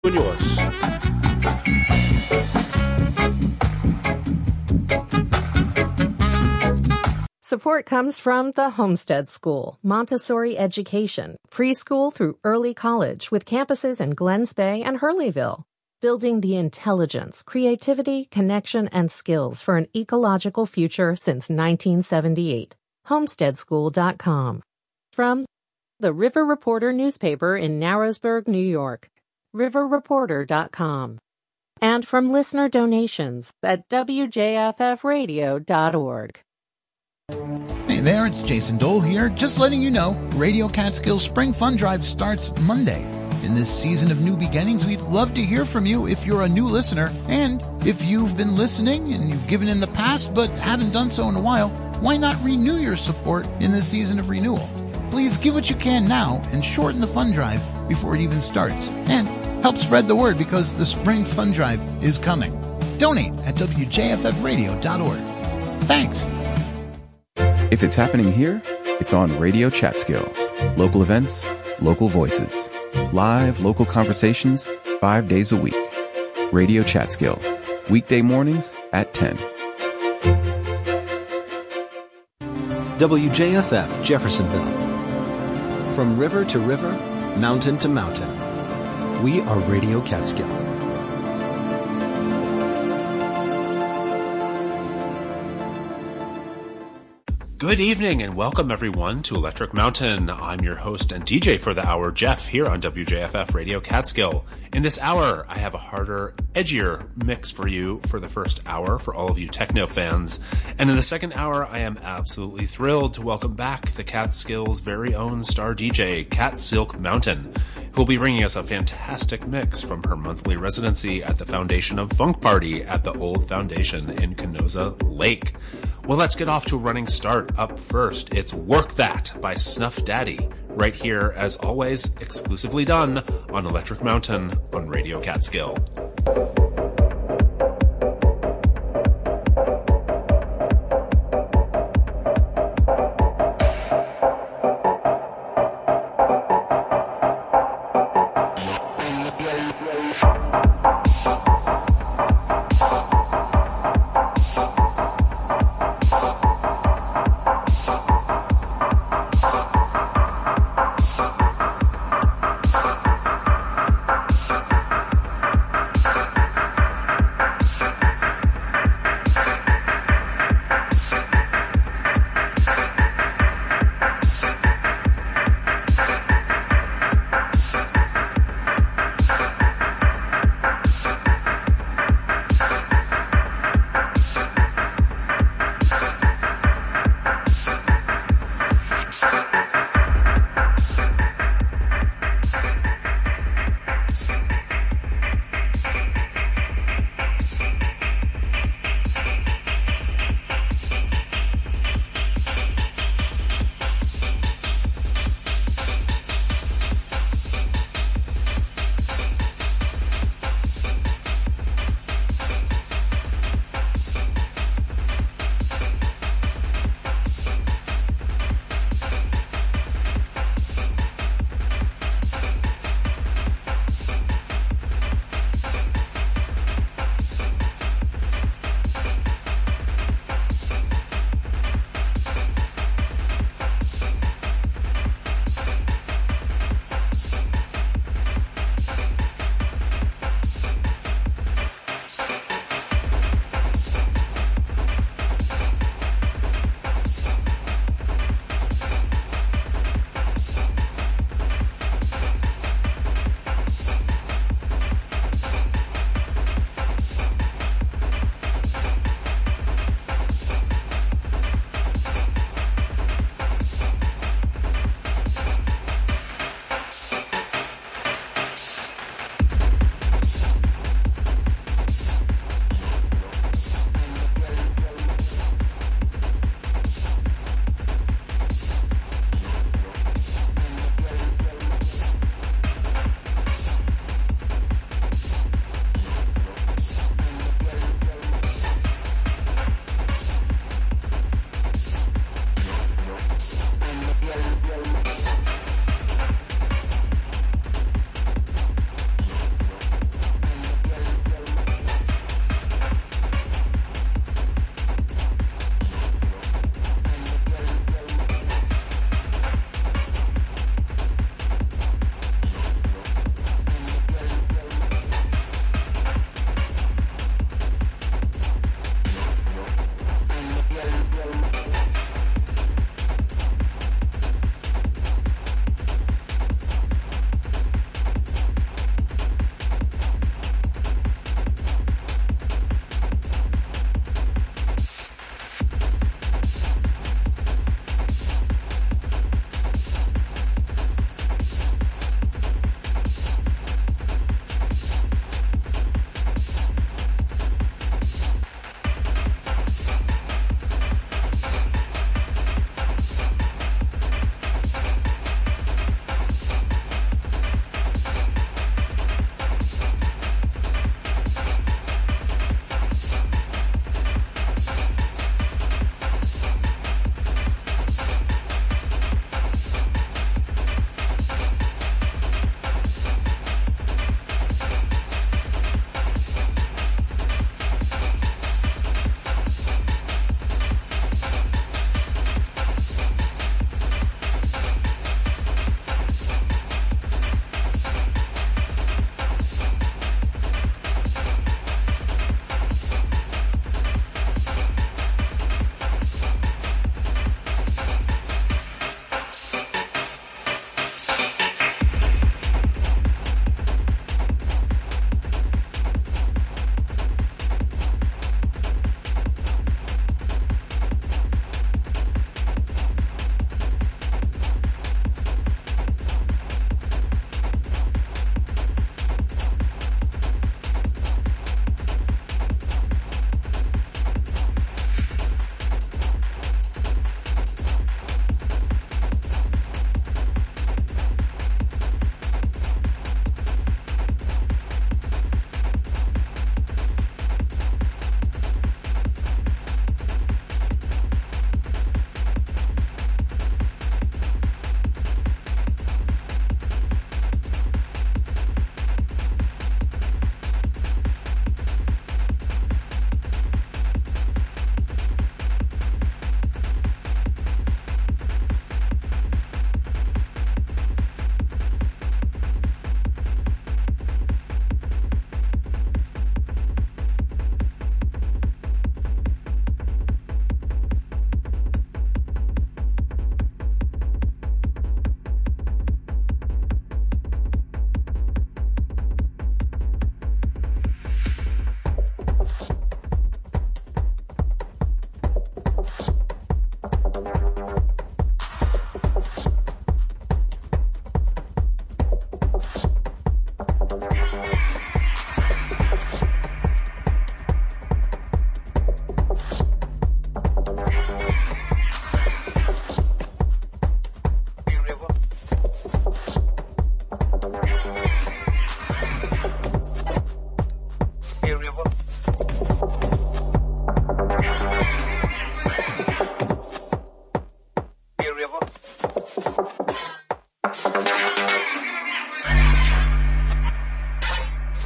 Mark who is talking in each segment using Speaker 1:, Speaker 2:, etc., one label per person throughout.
Speaker 1: Yours.
Speaker 2: Support comes from the Homestead School, Montessori education, preschool through early college with campuses in Glens Bay and Hurleyville, building the intelligence, creativity, connection, and skills for an ecological future since 1978. Homesteadschool.com. From the River Reporter newspaper in Narrowsburg, New York, riverreporter.com. And from listener donations at wjffradio.org.
Speaker 3: Hey there, it's Jason Dole here, just letting you know Radio Catskills Spring Fun Drive starts Monday. In this season of new beginnings, we'd love to hear from you if you're a new listener, and if you've been listening and you've given in the past but haven't done so in a while, why not renew your support in this season of renewal? Please give what you can now and shorten the fun drive before it even starts, and help spread the word because the Spring Fun Drive is coming. Donate at wjffradio.org. Thanks.
Speaker 4: If it's happening here, it's on Radio Chatskill. Local events, local voices. Live local conversations 5 days a week. Radio Chatskill. Weekday mornings at 10.
Speaker 5: WJFF Jeffersonville. From river to river, mountain to mountain. We are Radio Catskill.
Speaker 6: Good evening and welcome everyone to Electric Mountain. I'm your host and DJ for the hour, Jeff, here on WJFF Radio Catskill. In this hour, I have a harder, edgier mix for you for the first hour for all of you techno fans. And in the second hour, I am absolutely thrilled to welcome back the Catskills' very own star DJ, Cat Silk Mountain, who will be bringing us a fantastic mix from her monthly residency at the Foundation of Funk Party at the Old Foundation in Canosa Lake. Well, let's get off to a running start. Up first, it's Work That by Snuff Daddy, right here, as always, exclusively done on Electric Mountain on Radio Catskill.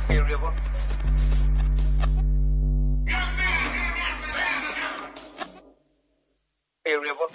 Speaker 1: Variable. Variable.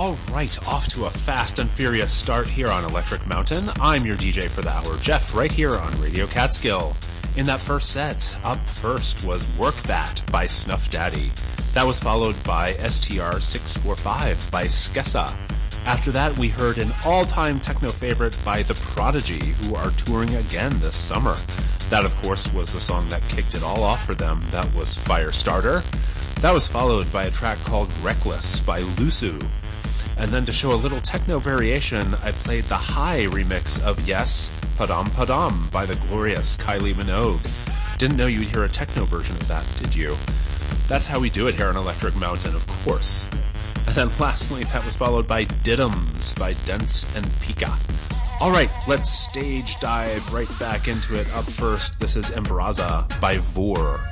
Speaker 6: All right, off to a fast and furious start here on Electric Mountain. I'm your DJ for the hour, Jeff, right here on Radio Catskill. In that first set, up first was Work That by Snuff Daddy. That was followed by STR 645 by Skessa. After that, we heard an all-time techno favorite by The Prodigy, who are touring again this summer. That, of course, was the song that kicked it all off for them. That was Firestarter. That was followed by a track called Reckless by Lusu. And then to show a little techno variation, I played the high remix of Yes, Padam Padam by the glorious Kylie Minogue. Didn't know you'd hear a techno version of that, did you? That's how we do it here on Electric Mountain, of course. And then lastly, that was followed by Diddums by Dents and Pika. Alright, let's stage dive right back into it. Up first, this is Embraza by Vor.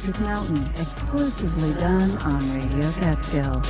Speaker 1: Electric Mountain, exclusively done on Radio Catskill.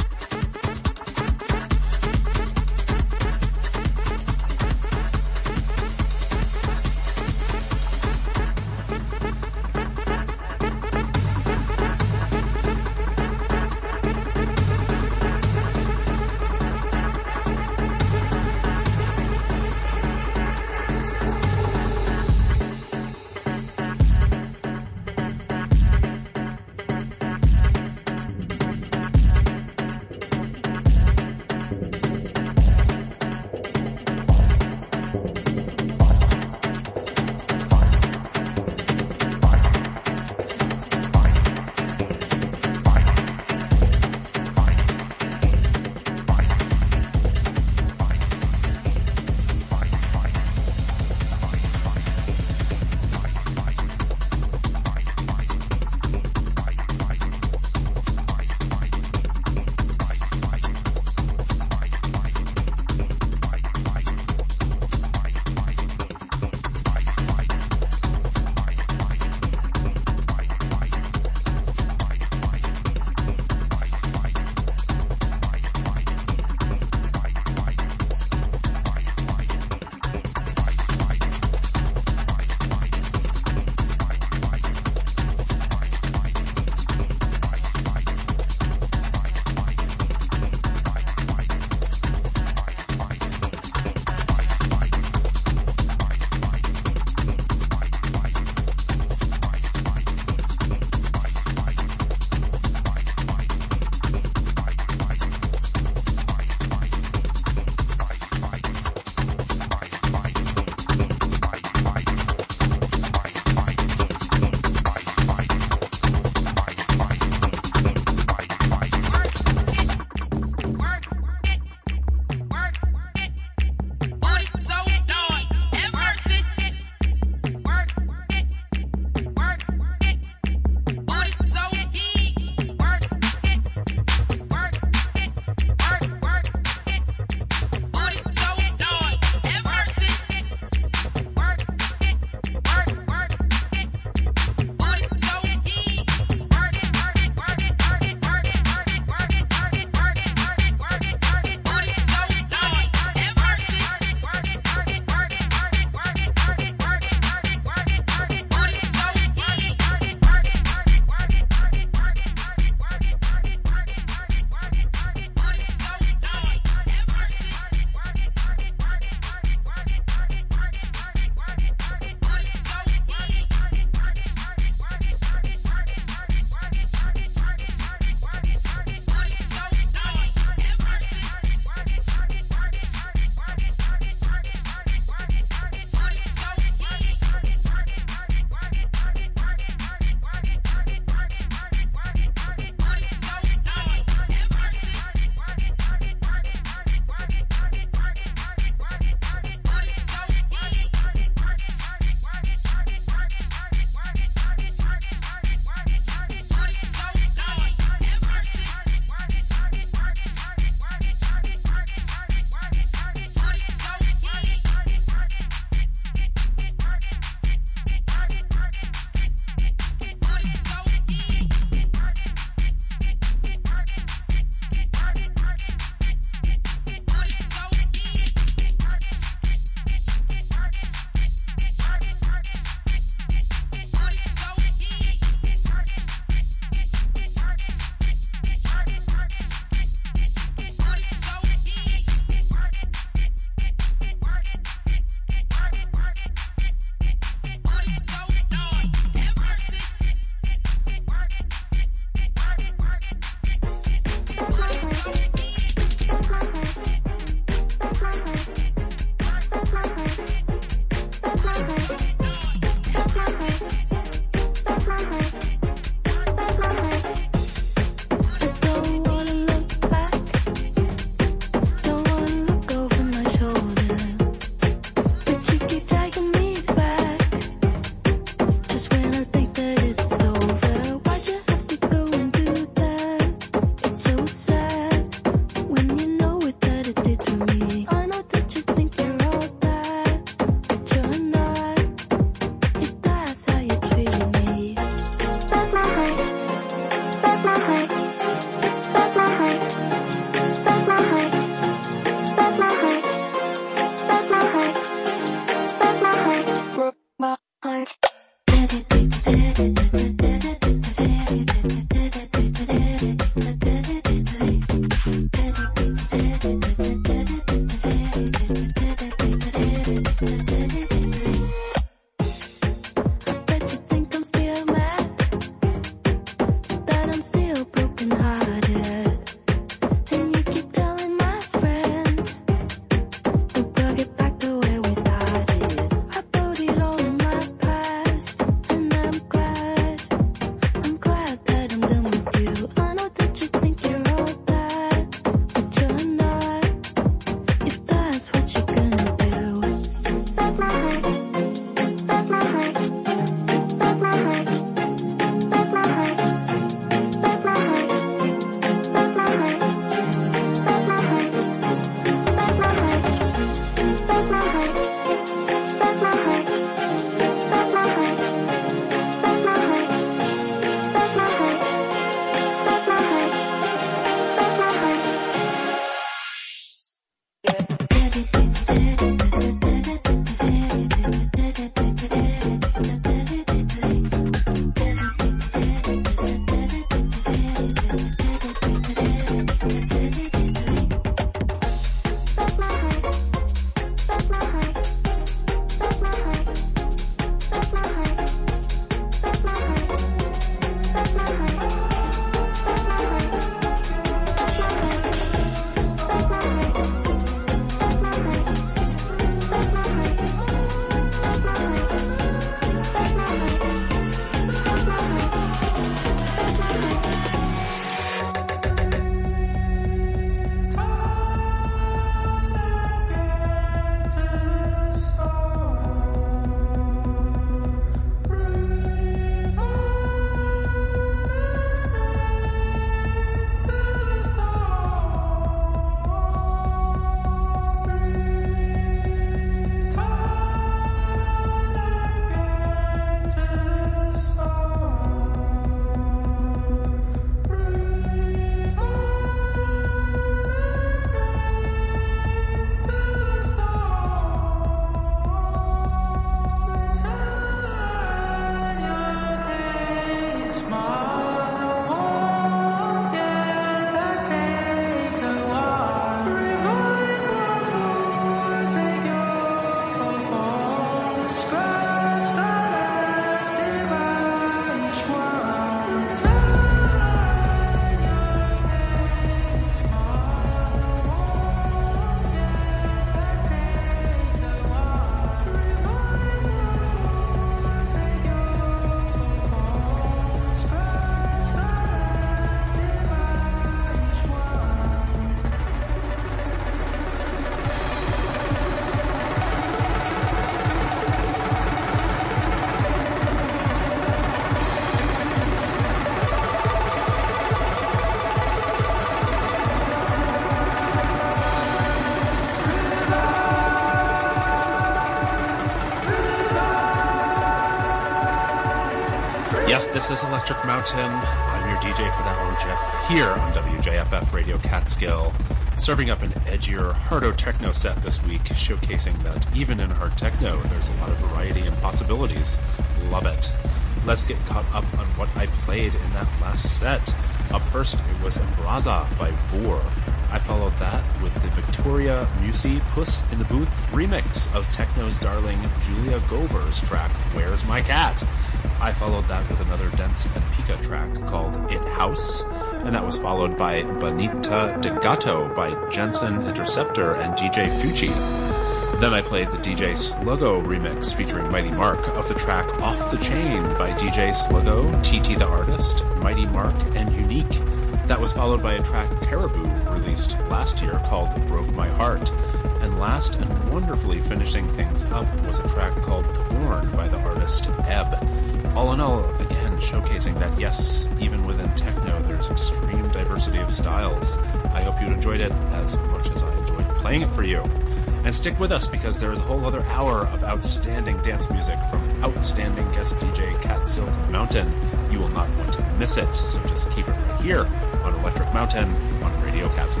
Speaker 6: Yes, this is Electric Mountain. I'm your DJ for that hour, Jeff, here on WJFF Radio Catskill, serving up an edgier, hardo techno set this week, showcasing that even in hard techno, there's a lot of variety and possibilities. Love it. Let's get caught up on what I played in that last set. Up first, it was Embraza by Vor. I followed that with the Victoria Musi Puss in the Booth remix of techno's darling Julia Gover's track, Where's My Cat? I followed that with another Dense and Pika track called It House, and that was followed by Bonita de Gato by Jensen Interceptor and DJ Fucci. Then I played the DJ Sluggo remix featuring Mighty Mark of the track Off the Chain by DJ Sluggo, TT the Artist, Mighty Mark, and Unique. That was followed by a track Caribou released last year called Broke My Heart. And last and wonderfully finishing things up was a track called Torn by the artist Ebb. All in all, again, showcasing that yes, even within techno, there's extreme diversity of styles. I hope you enjoyed it as much as I enjoyed playing it for you. And stick with us because there is a whole other hour of outstanding dance music from outstanding guest DJ Cat Silk Mountain. You will not want to miss it, so just keep it right here on Electric Mountain on Radio Catskill.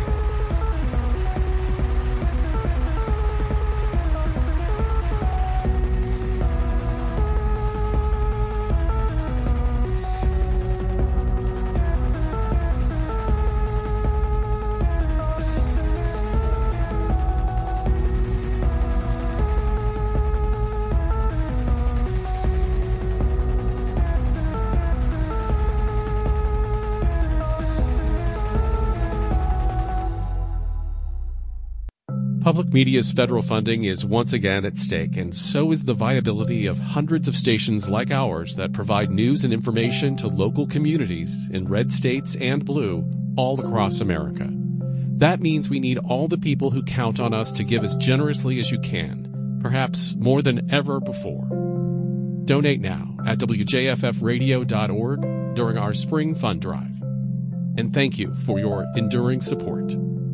Speaker 7: Public media's federal funding is once again at stake, and so is the viability of hundreds of stations like ours that provide news and information to local communities in red states and blue all across America. That means we need all the people who count on us to give as generously as you can, perhaps more than ever before. Donate now at wjffradio.org during our spring fund drive. And thank you for your enduring support.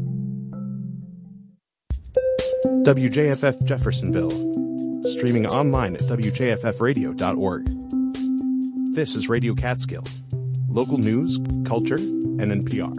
Speaker 8: WJFF Jeffersonville, streaming online at wjffradio.org. This is Radio Catskill, local news, culture, and NPR.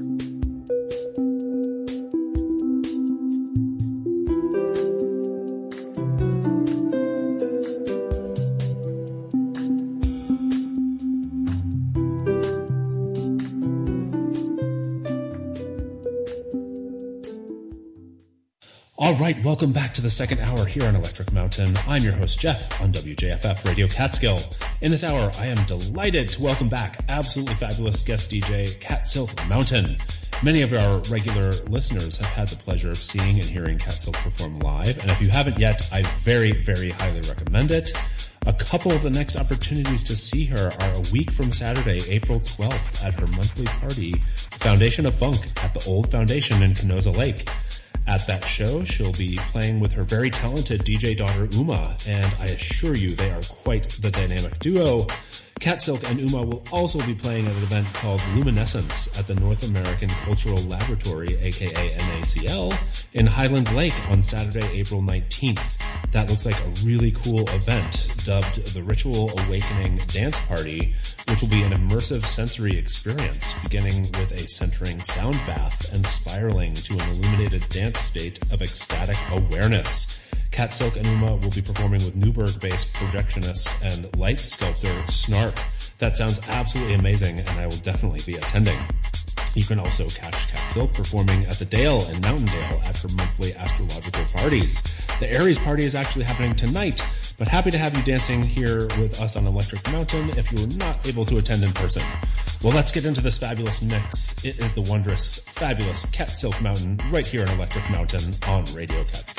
Speaker 6: All right, welcome back to the second hour here on Electric Mountain. I'm your host, Jeff, on WJFF Radio Catskill. In this hour, I am delighted to welcome back absolutely fabulous guest DJ, Cat Silk Mountain. Many of our regular listeners have had the pleasure of seeing and hearing Cat Silk perform live, and if you haven't yet, I very, very highly recommend it. A couple of the next opportunities to see her are a week from Saturday, April 12th, at her monthly party, Foundation of Funk, at the Old Foundation in Canosa Lake. At that show, she'll be playing with her very talented DJ daughter Uma, and I assure you they are quite the dynamic duo. Cat Silk and Uma will also be playing at an event called Luminescence at the North American Cultural Laboratory, aka NACL, in Highland Lake on Saturday, April 19th. That looks like a really cool event, dubbed the Ritual Awakening Dance Party, which will be an immersive sensory experience, beginning with a centering sound bath and spiraling to an illuminated dance state of ecstatic awareness. Cat Silk and Uma will be performing with Newburgh-based projectionist and light sculptor Snark. That sounds absolutely amazing, and I will definitely be attending. You can also catch Cat Silk performing at the Dale in Mountaindale at her monthly astrological parties. The Aries party is actually happening tonight, but happy to have you dancing here with us on Electric Mountain if you were not able to attend in person. Well, let's get into this fabulous mix. It is the wondrous, fabulous Cat Silk Mountain right here on Electric Mountain on Radio Catskill.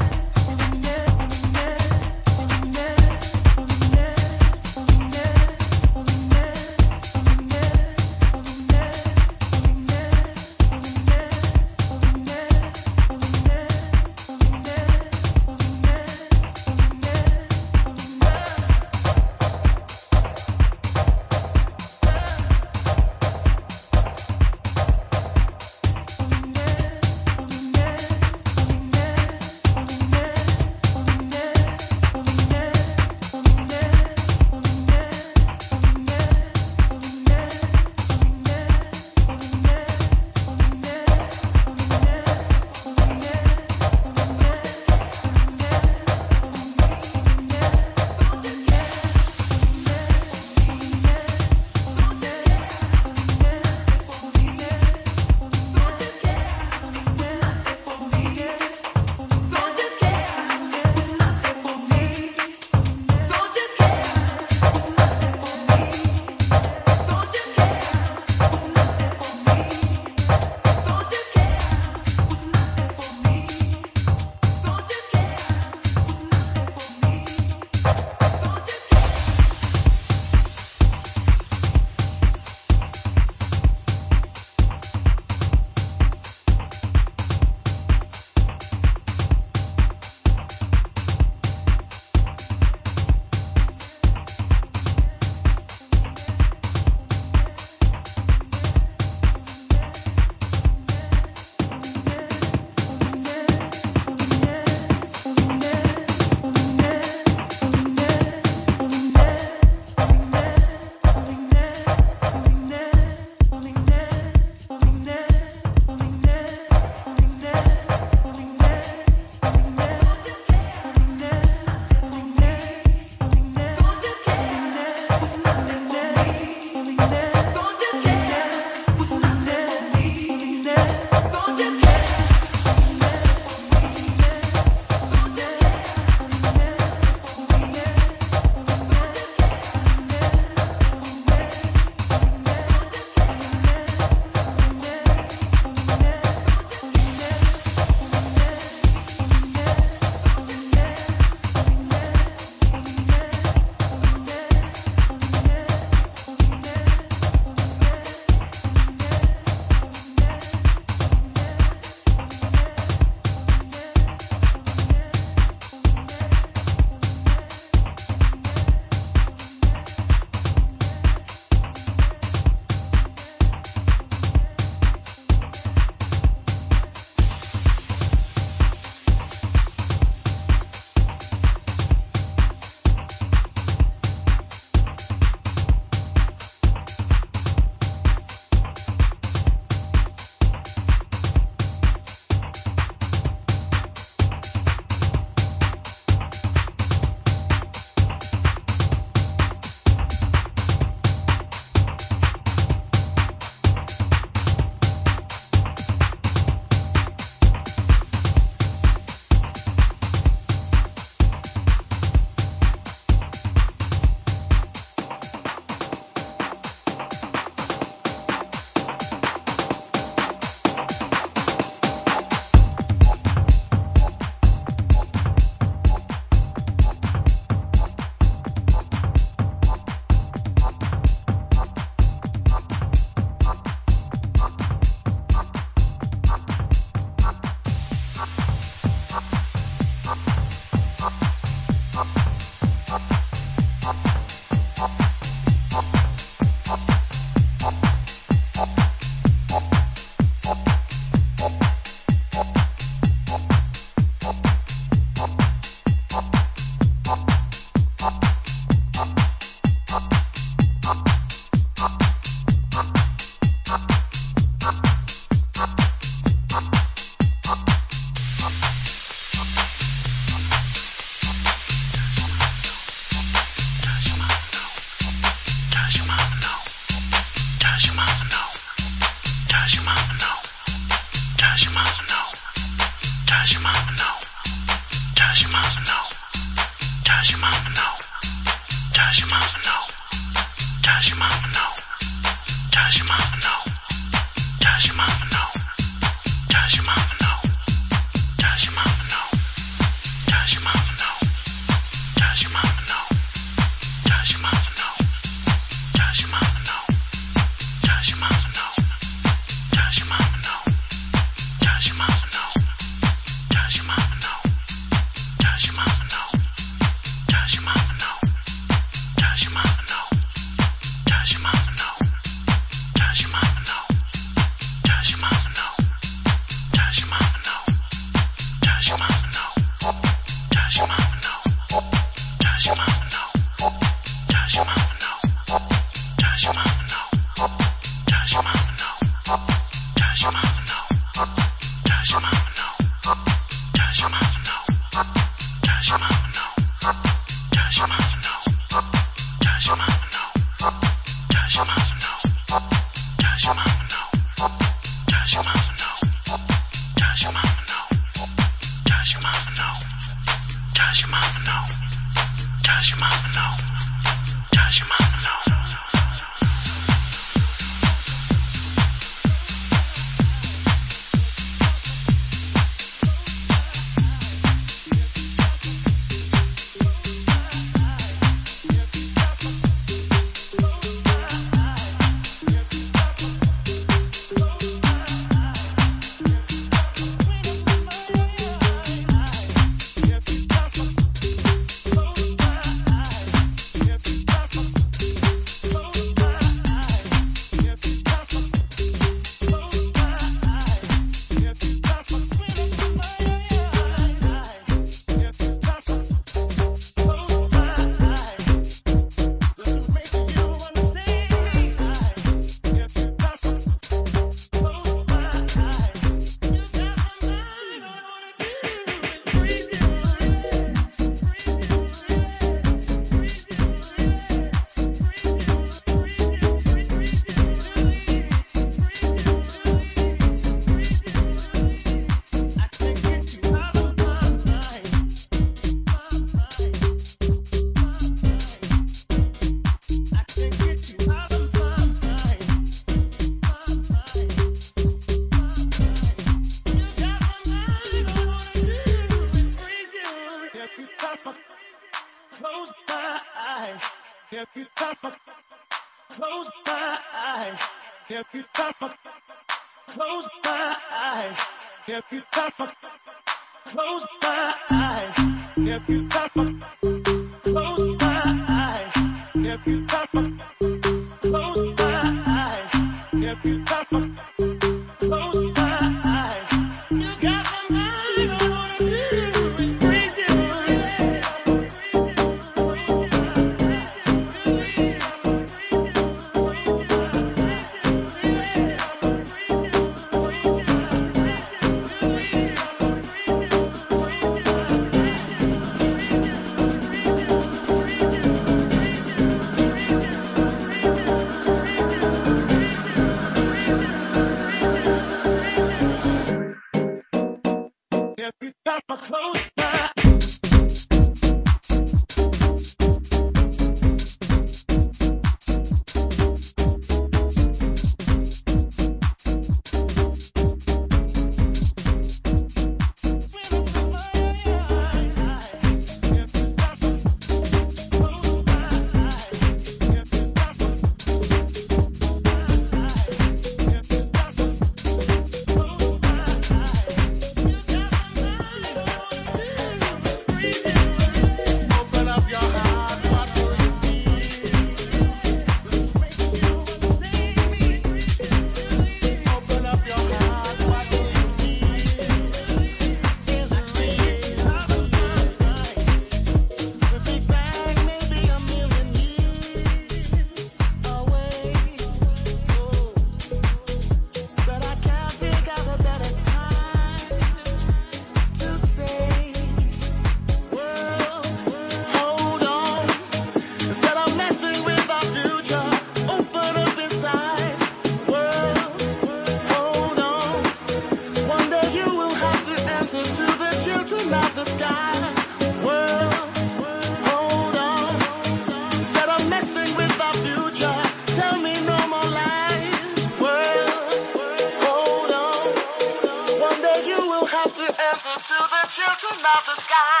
Speaker 9: children of the sky.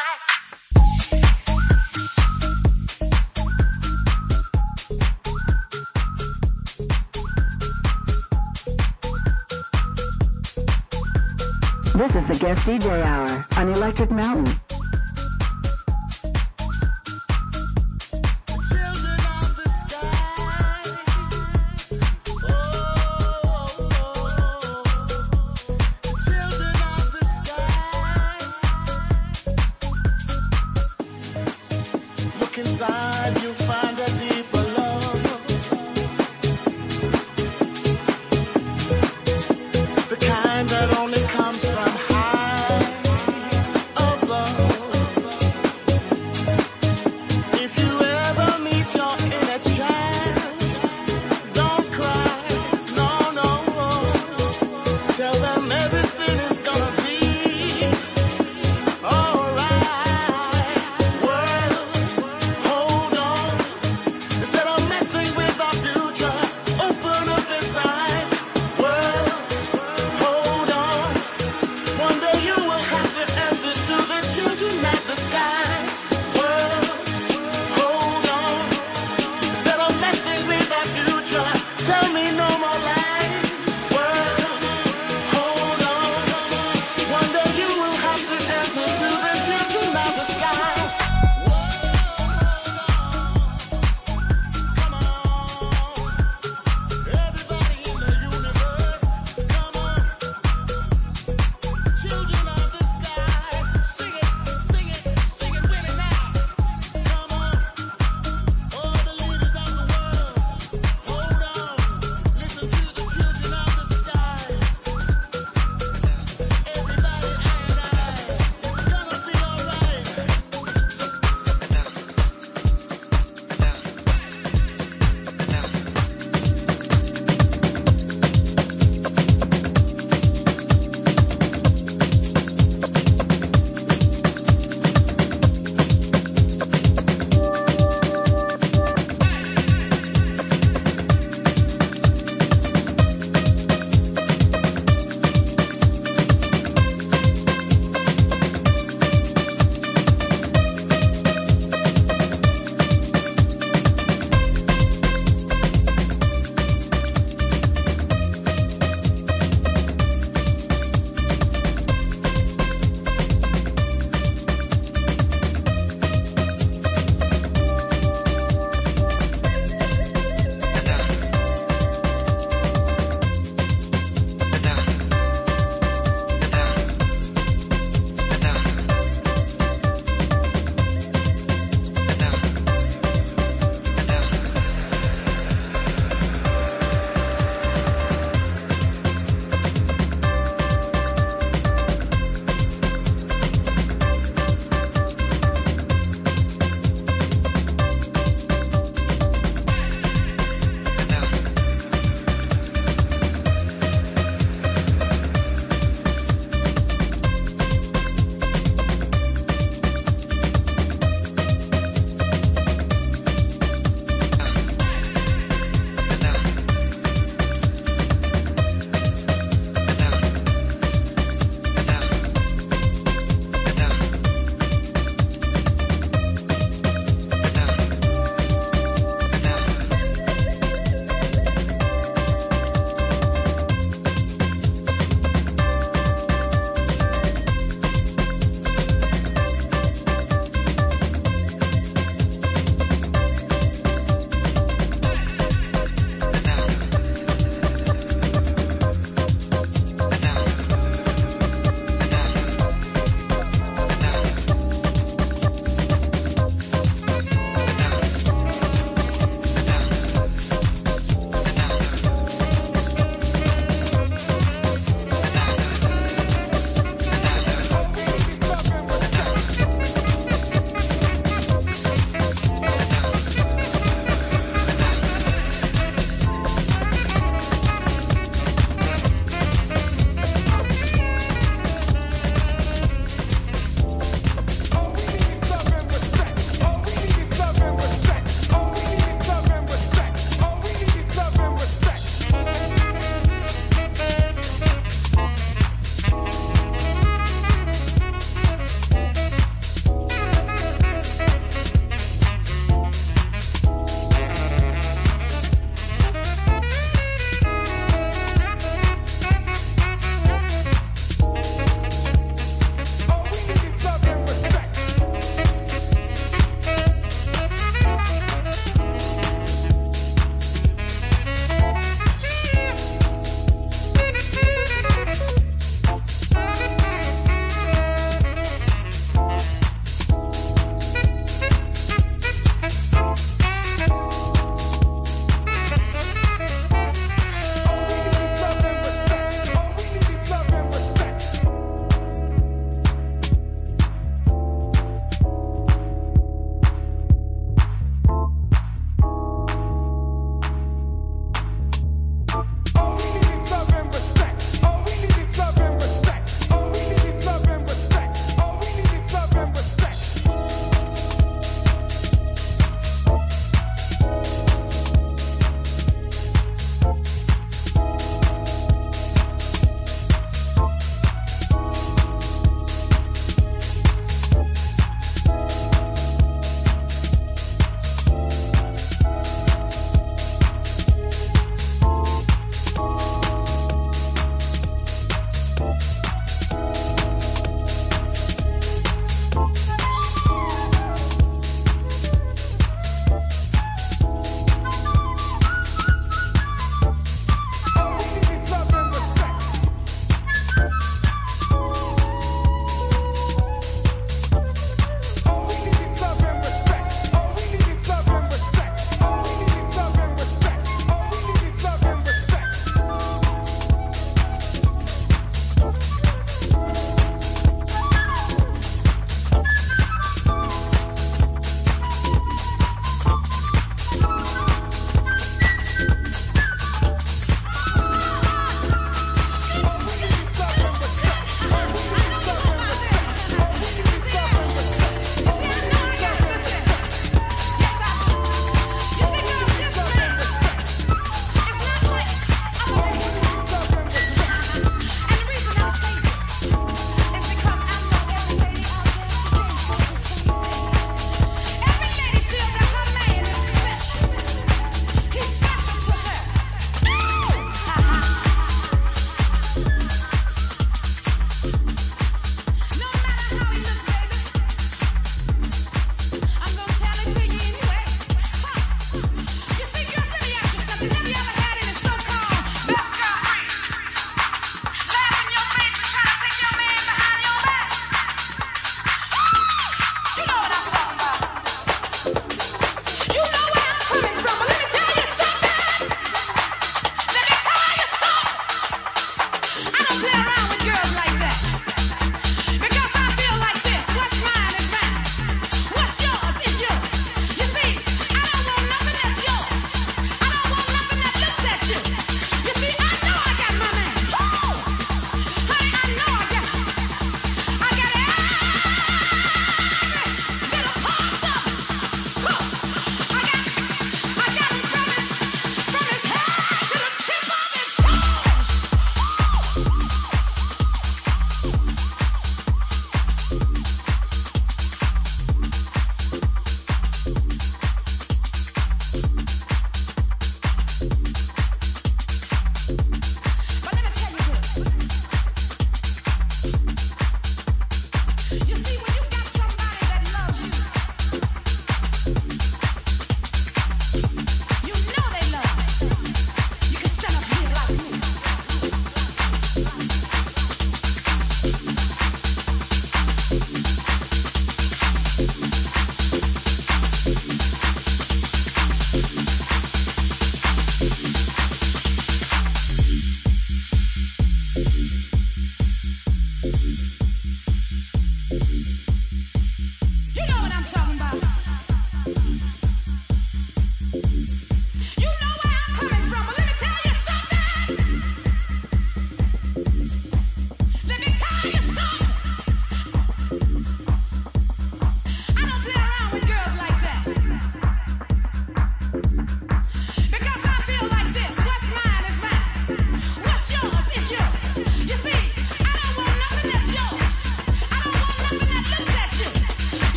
Speaker 1: This is the Guest DJ Hour on Electric Mountain.
Speaker 9: Inside you find a deeper love, the kind that only comes from high above.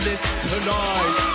Speaker 10: list tonight.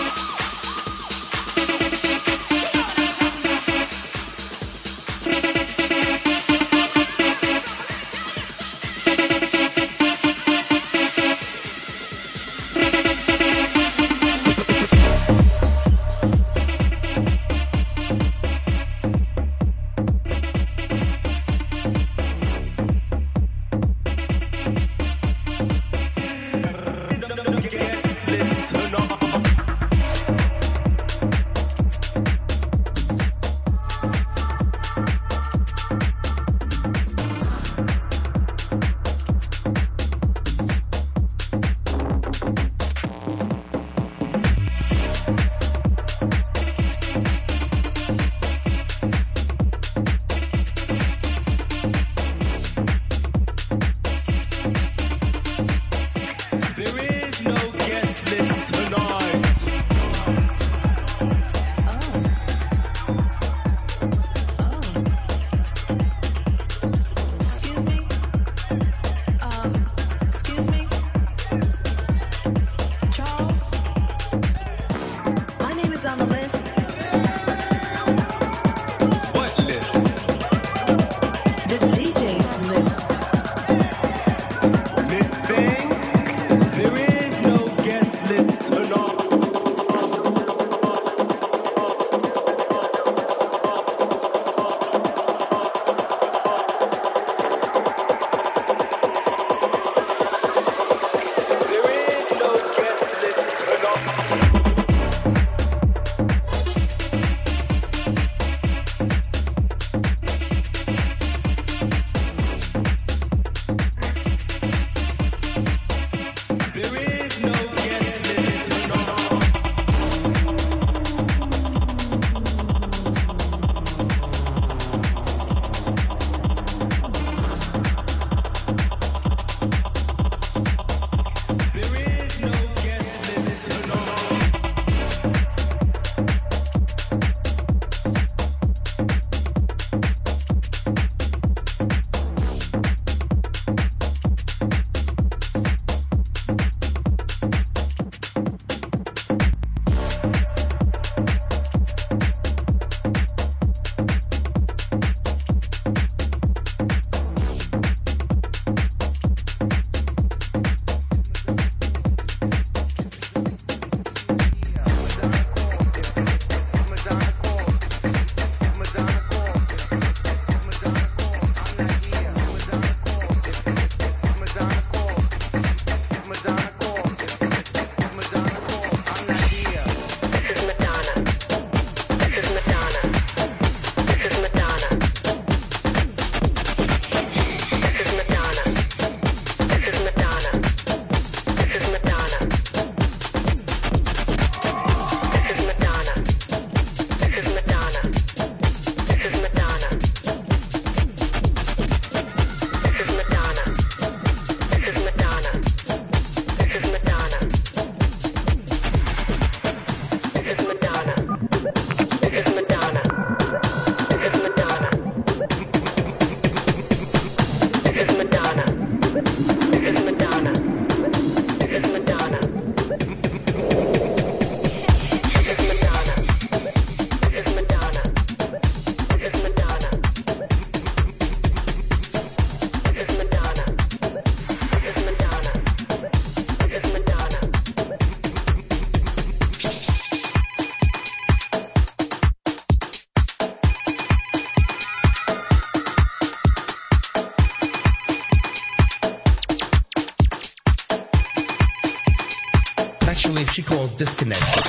Speaker 11: Actually, she calls disconnection.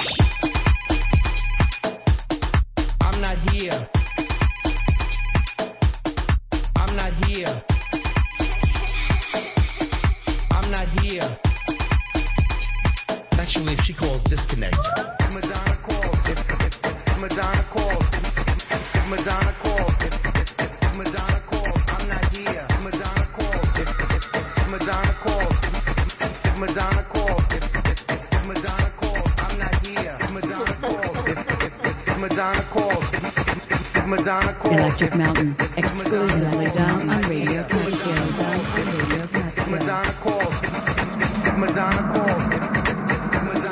Speaker 11: I'm not here. I'm not here. I'm not here. Actually, she calls disconnect. If Madonna calls, if Madonna calls, if Madonna calls, if Madonna calls, I'm not here. If Madonna calls, if Madonna calls, if Madonna calls, if Madonna calls, I'm not here. If Madonna calls, if Madonna calls, if Madonna calls.
Speaker 1: Electric Mountain, exclusively down on Radio Catskill.
Speaker 11: If Madonna calls, if Madonna calls, if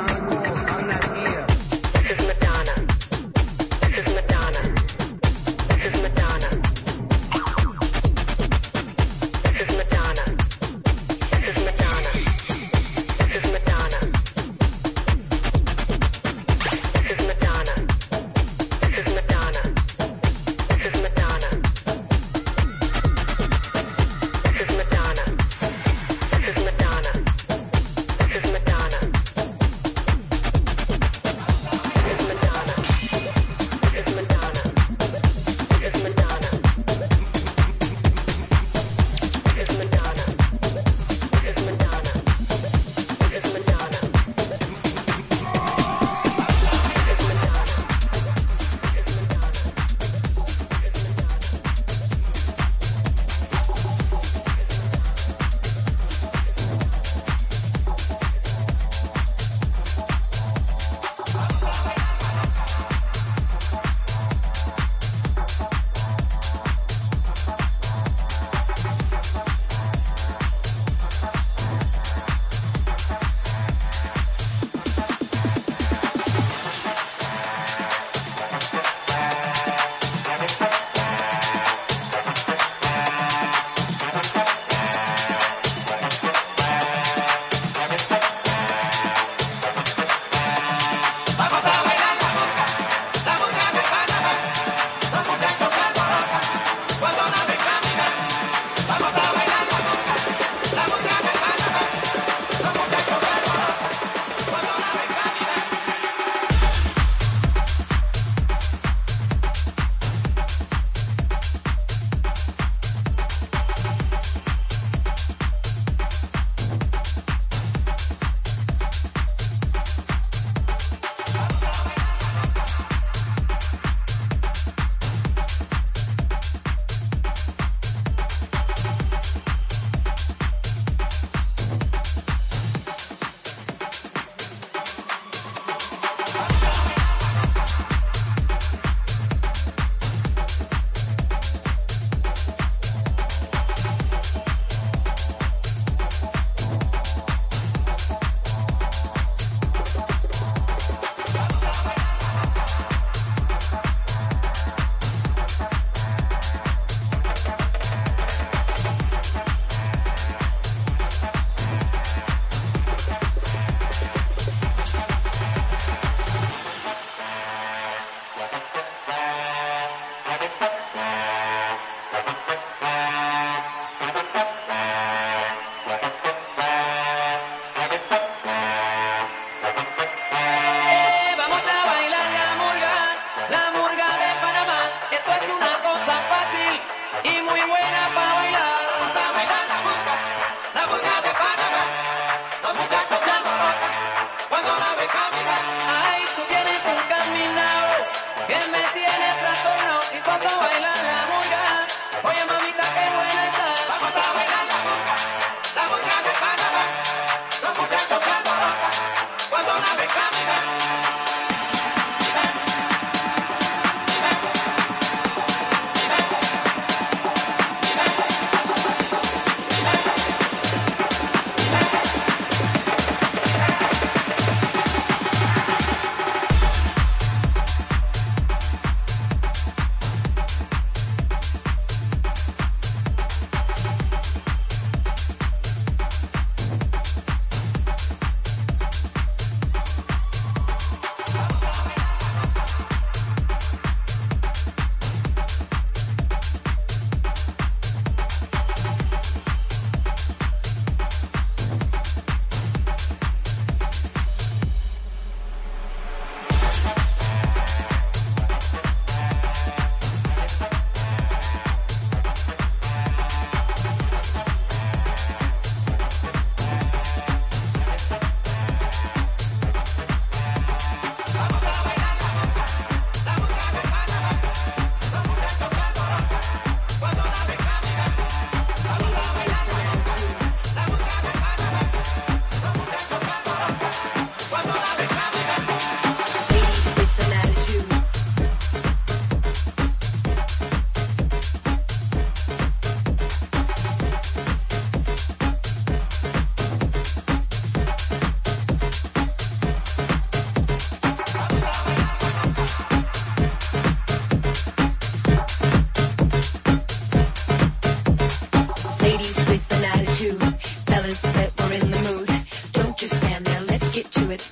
Speaker 10: get to it.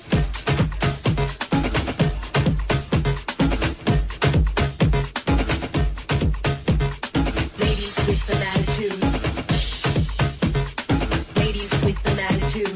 Speaker 10: Ladies with an attitude. Ladies with an attitude.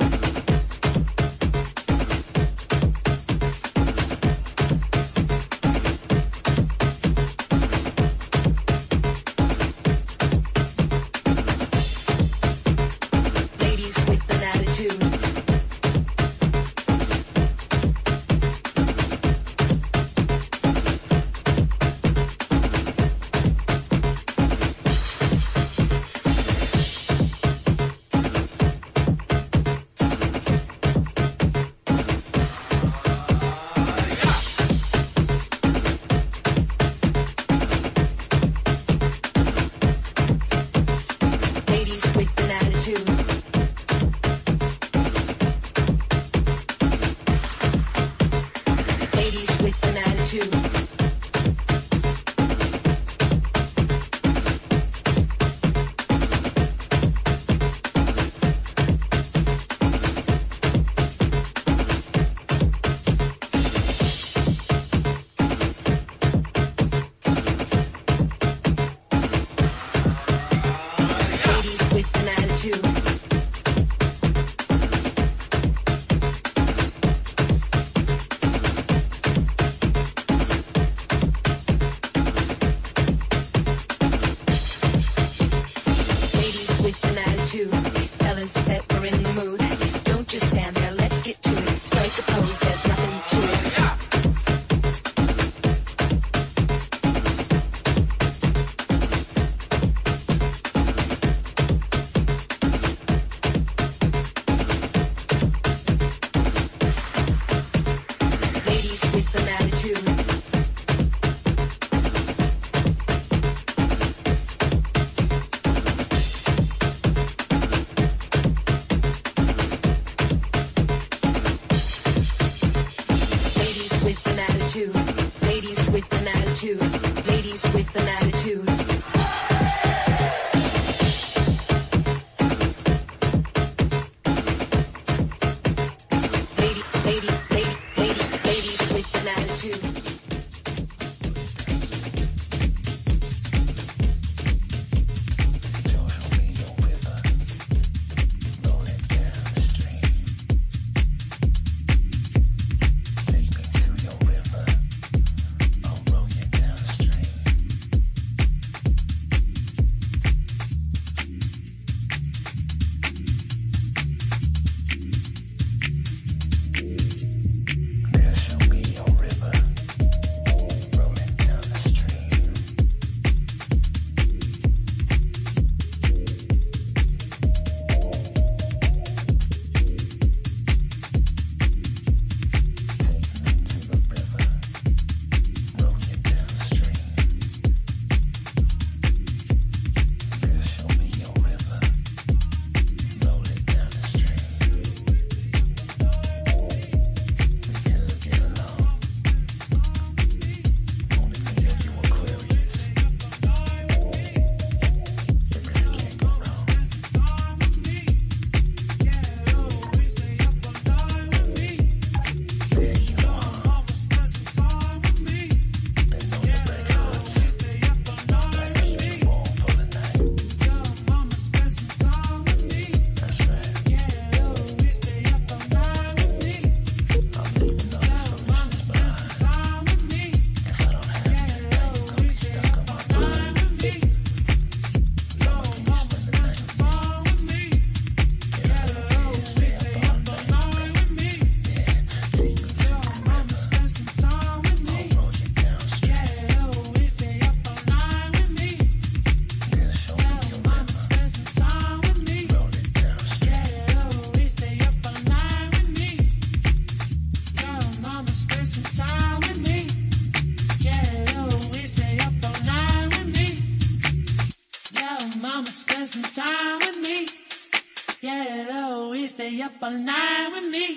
Speaker 12: stay up all night with me.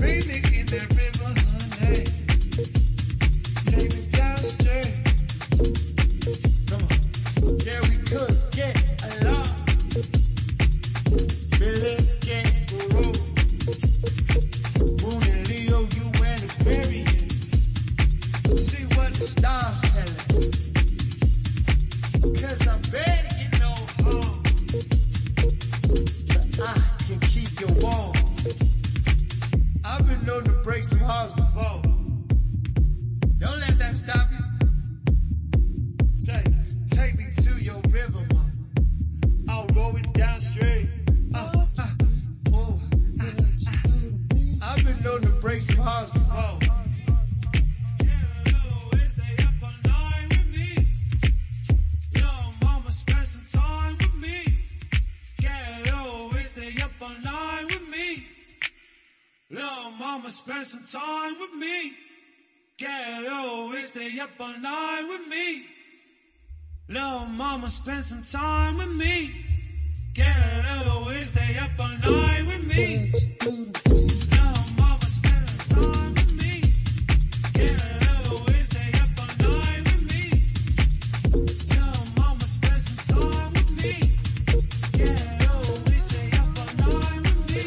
Speaker 12: Spend some time with me. Get a little ways, stay up all night with me. Little mama, spend some time with me. Get a little ways, stay up all night with me. Little mama, spend some time with me. Get a little ways, stay up all night with me.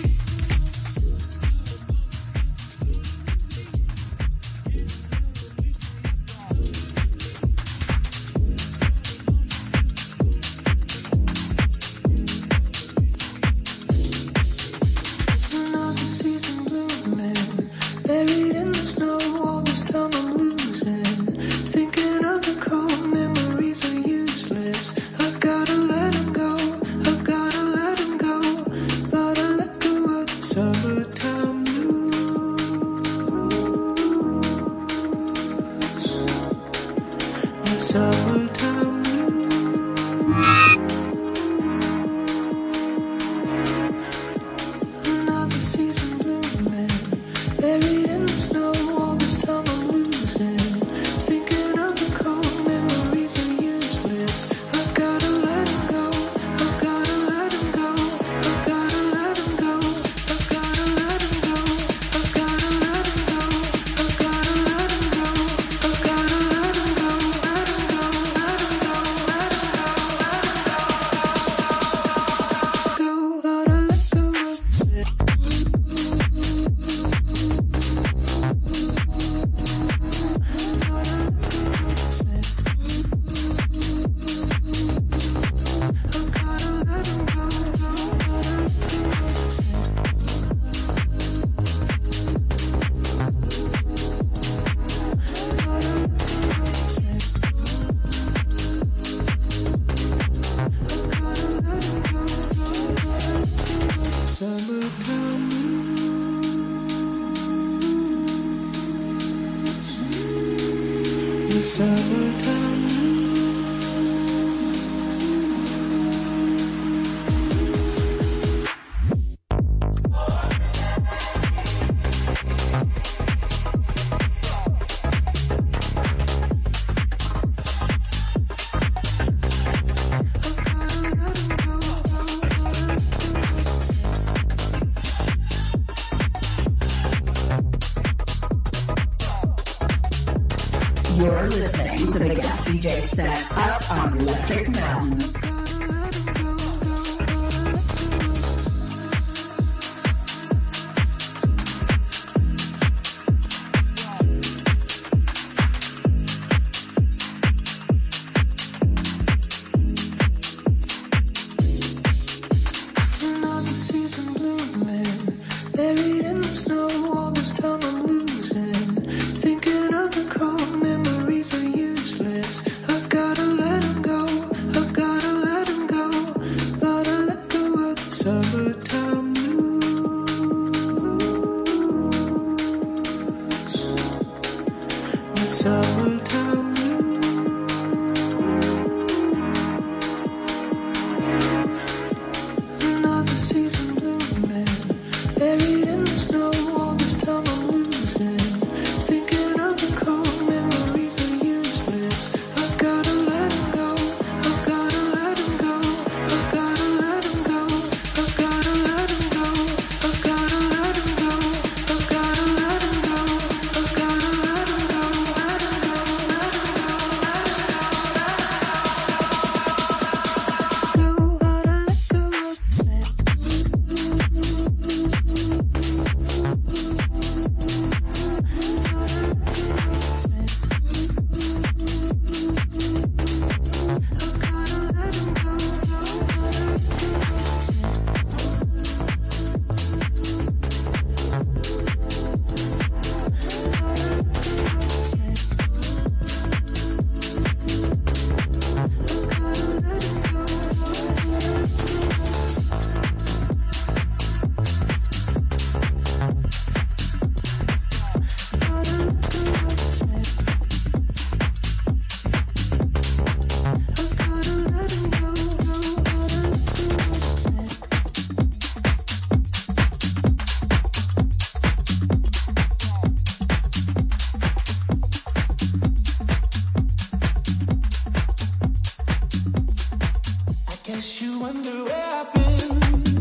Speaker 1: You're listening to the guest DJ set up on Electric Mountain.
Speaker 12: guess you wonder where I've been.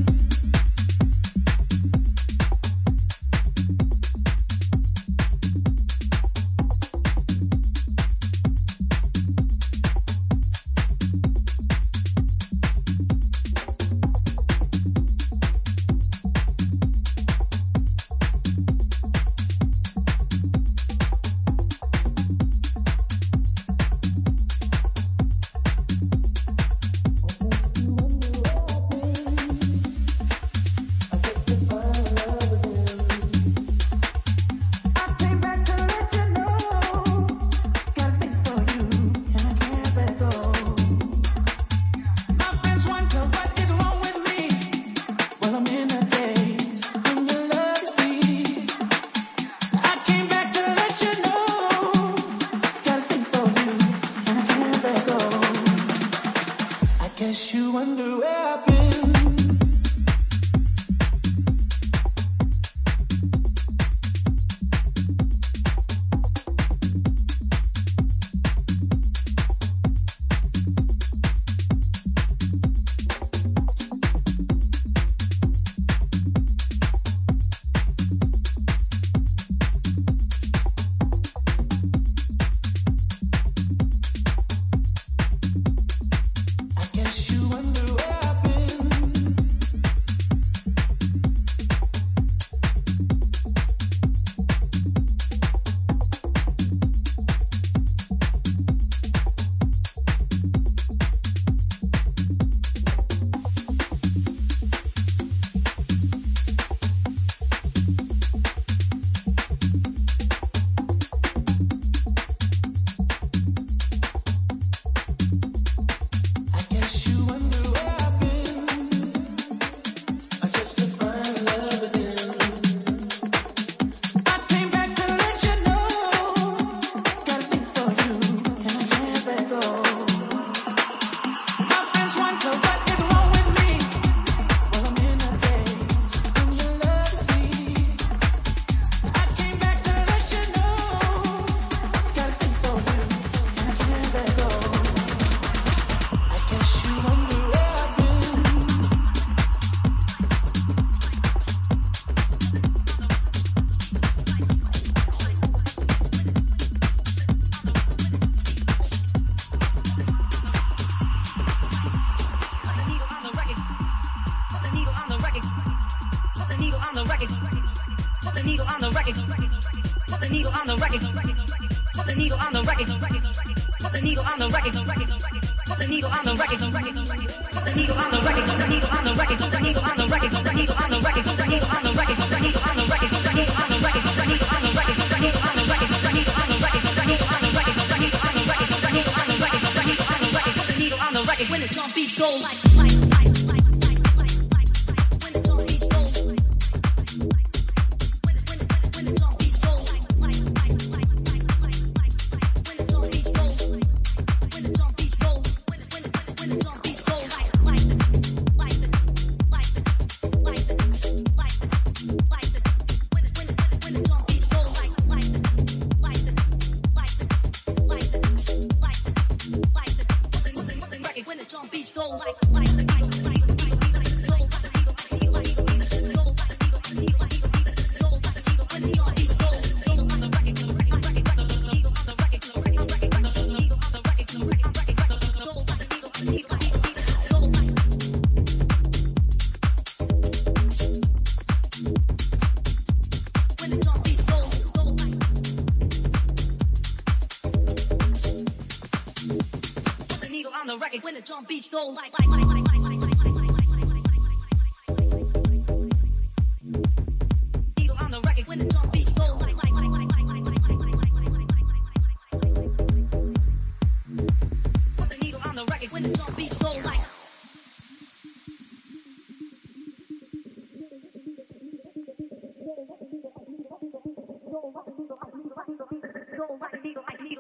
Speaker 12: Guess you wonder where I've been.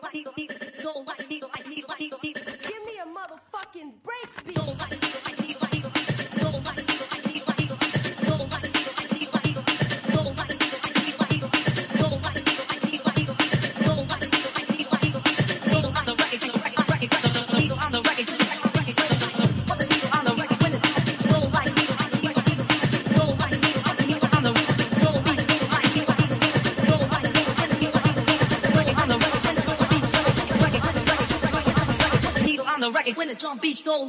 Speaker 13: Give me a motherfucking break beat.
Speaker 10: rock it when the drum beats go.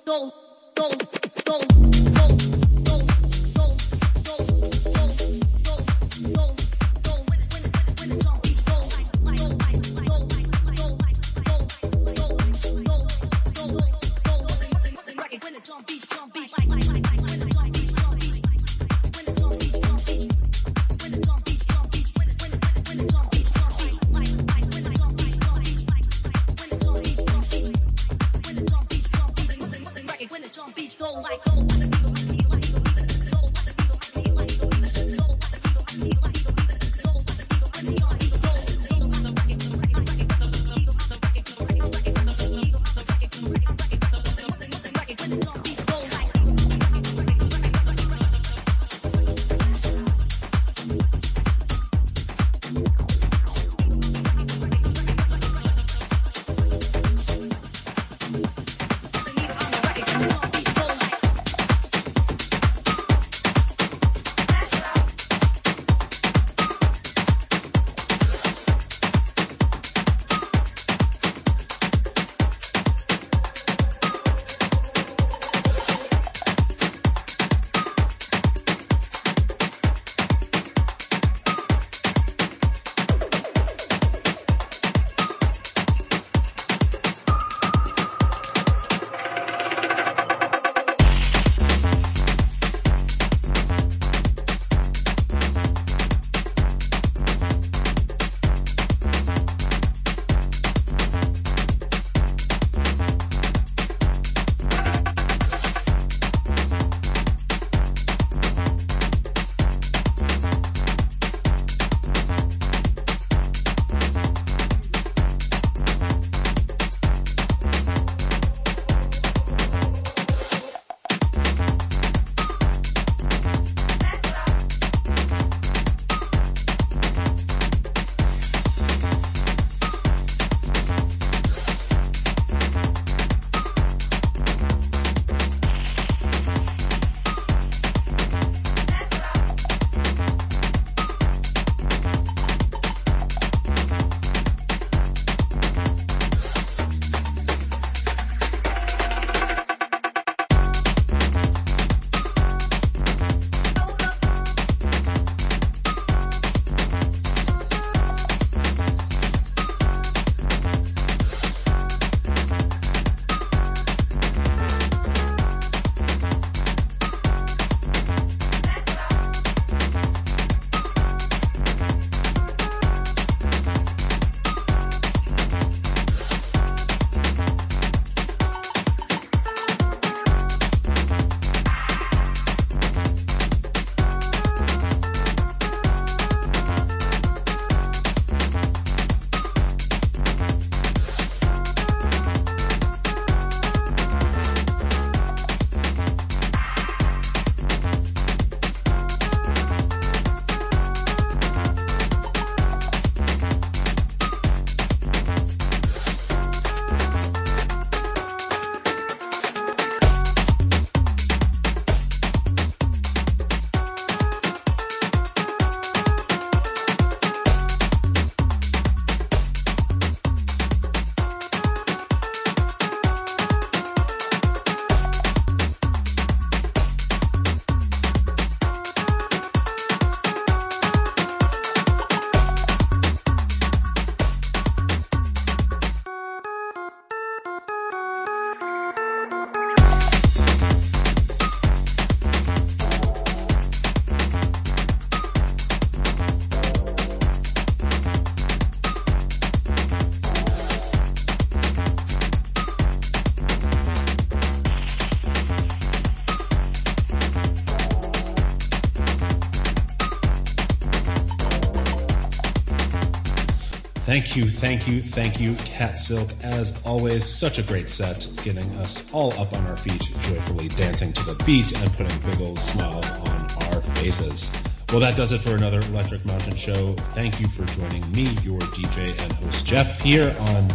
Speaker 6: Thank you, Cat Silk. As always, such a great set, getting us all up on our feet, joyfully dancing to the beat and putting big old smiles on our faces. Well, that does it for another Electric Mountain show. Thank you for joining me, your DJ and host Jeff, here on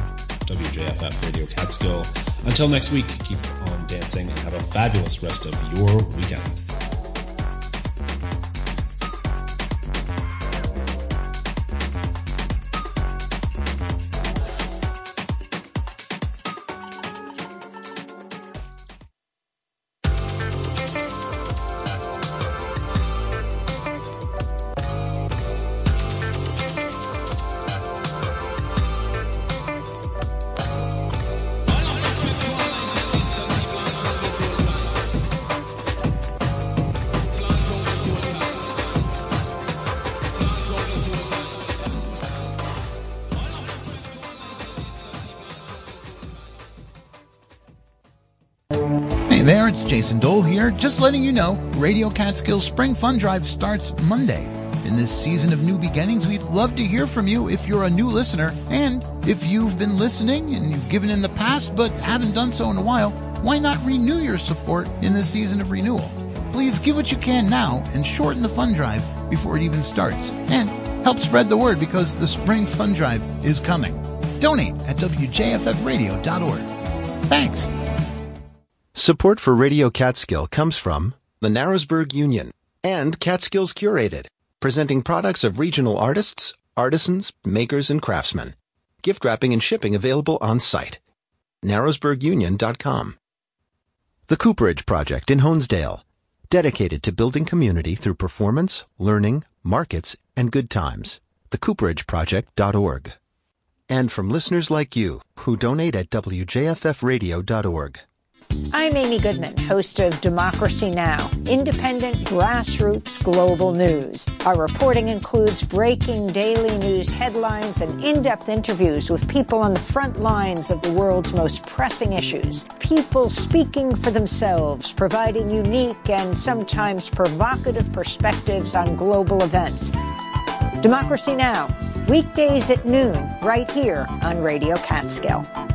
Speaker 6: WJFF Radio Catskill. Until next week, keep on dancing and have a fabulous rest of your weekend.
Speaker 3: Jason Dole here, just letting you know Radio Catskill's Spring Fun Drive starts Monday. In this season of new beginnings, we'd love to hear from you if you're a new listener, and if you've been listening and you've given in the past but haven't done so in a while, why not renew your support in this season of renewal? Please give what you can now and shorten the fun drive before it even starts, and help spread the word because the Spring Fun Drive is coming. Donate at WJFFradio.org. Thanks.
Speaker 5: Support for Radio Catskill comes from the Narrowsburg Union and Catskills Curated, presenting products of regional artists, artisans, makers, and craftsmen. Gift wrapping and shipping available on site. narrowsburgunion.com. The Cooperage Project in Honesdale, dedicated to building community through performance, learning, markets, and good times. thecooperage.org. And from listeners like you who donate at WJFFradio.org.
Speaker 13: I'm Amy Goodman, host of Democracy Now!, independent, grassroots global news. Our reporting includes breaking daily news headlines and in-depth interviews with people on the front lines of the world's most pressing issues. People speaking for themselves, providing unique and sometimes provocative perspectives on global events. Democracy Now!, weekdays at noon, right here on Radio Catskill.